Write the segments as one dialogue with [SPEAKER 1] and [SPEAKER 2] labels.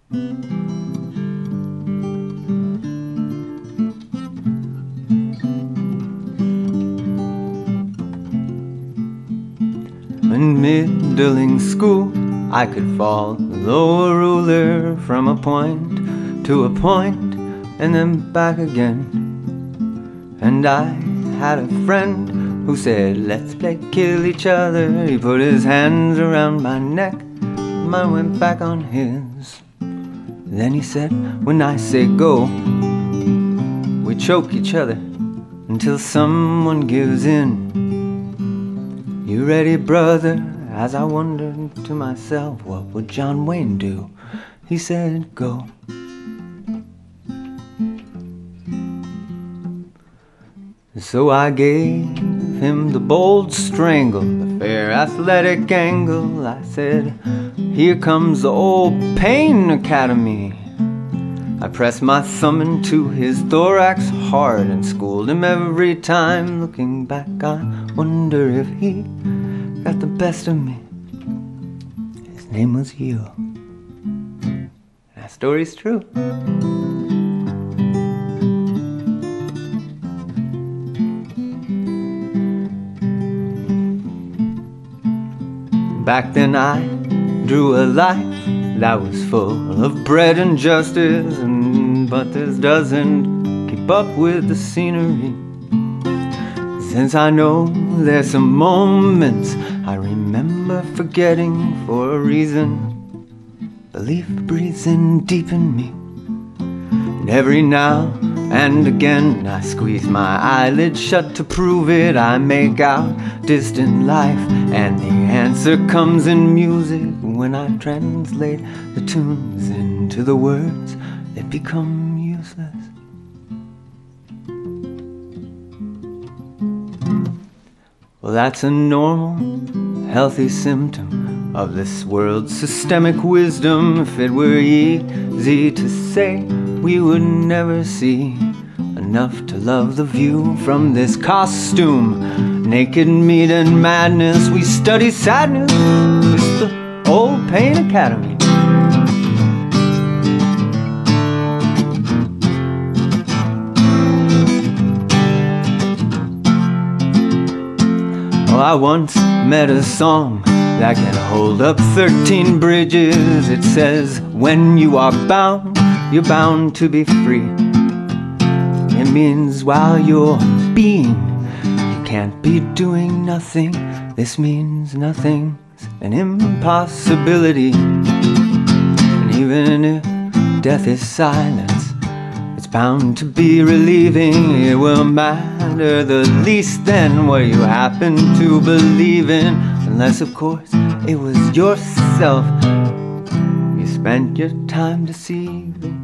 [SPEAKER 1] In middling school, I could follow a ruler from a point to a point and then back again. And I had a friend who said, let's play kill each other. He put his hands around my neck, mine went back on his. Then he said, when I say go, we choke each other until someone gives in. You ready, brother? As I wondered to myself, what would John Wayne do? He said, go. So I gave him the bold strangle, the fair athletic angle. I said, here comes the old Pain Academy. I pressed my thumb into his thorax hard and schooled him every time. Looking back, I wonder if he got the best of me. His name was you. That story's true. Back then I drew a life that was full of bread and justice, but this doesn't keep up with the scenery. Since I know there's some moments I remember forgetting for a reason. Belief breathes in deep in me, and every now and again I squeeze my eyelids shut to prove it. I make out distant life, and the answer comes in music. When I translate the tunes into the words, they become useless. Well, that's a normal, healthy symptom of this world's systemic wisdom. If it were easy to say, we would never see enough to love the view from this costume. Naked meat and madness, we study sadness. It's the old Pain Academy. Well, I once met a song that can hold up 13 bridges. It says, when you are bound, you're bound to be free. It means while you're being, you can't be doing nothing. This means nothing's an impossibility. And even if death is silence, it's bound to be relieving. It will matter the least then what you happen to believe in, unless of course it was yourself you spent your time deceiving.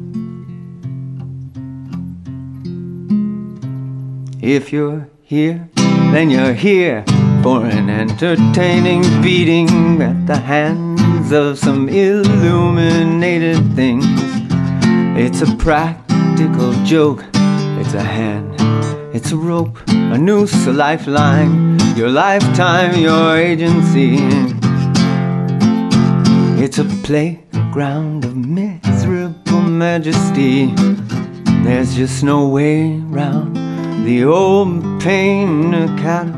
[SPEAKER 1] If you're here, then you're here for an entertaining beating at the hands of some illuminated things. It's a practical joke, it's a hand, it's a rope, a noose, a lifeline, your lifetime, your agency. It's a playground of miserable majesty. There's just no way round the old Pain Academy.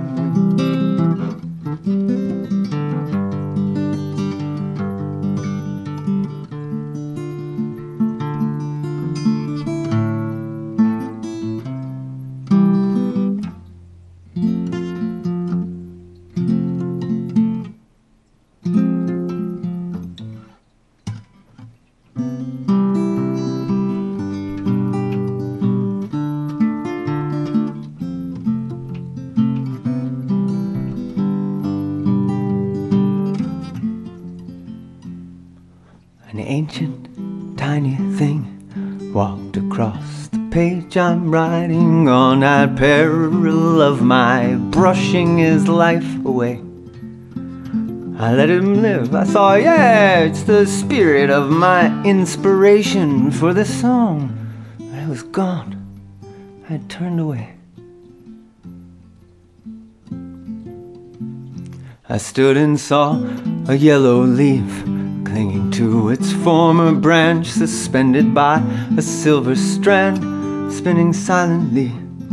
[SPEAKER 1] An ancient, tiny thing walked across the page I'm writing on, at peril of my brushing his life away. I let him live. I thought, yeah, it's the spirit of my inspiration for this song. But it was gone. I had turned away. I stood and saw a yellow leaf clinging to its former branch, suspended by a silver strand, spinning silently.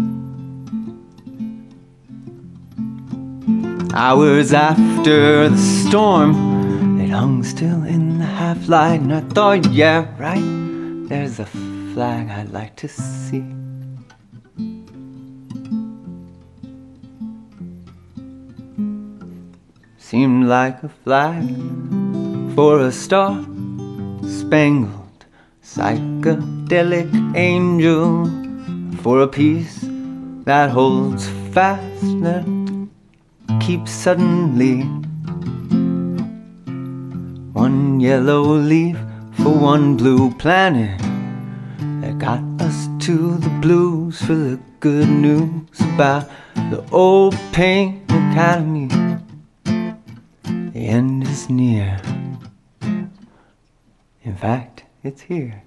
[SPEAKER 1] Hours after the storm, it hung still in the half-light, and I thought, yeah, right, there's a flag I'd like to see. Seemed like a flag for a star-spangled psychedelic angel, for a peace that holds fast, that keeps suddenly. One yellow leaf for one blue planet that got us to the blues, for the good news about the old pain academy. The end is near. In fact, it's here.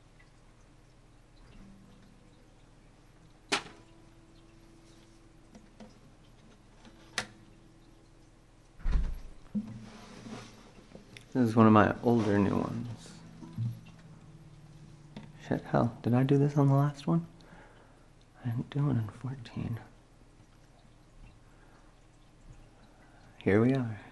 [SPEAKER 1] This is one of my older new ones. Shit, hell, did I do this on the last one? I didn't do it in 14. Here we are.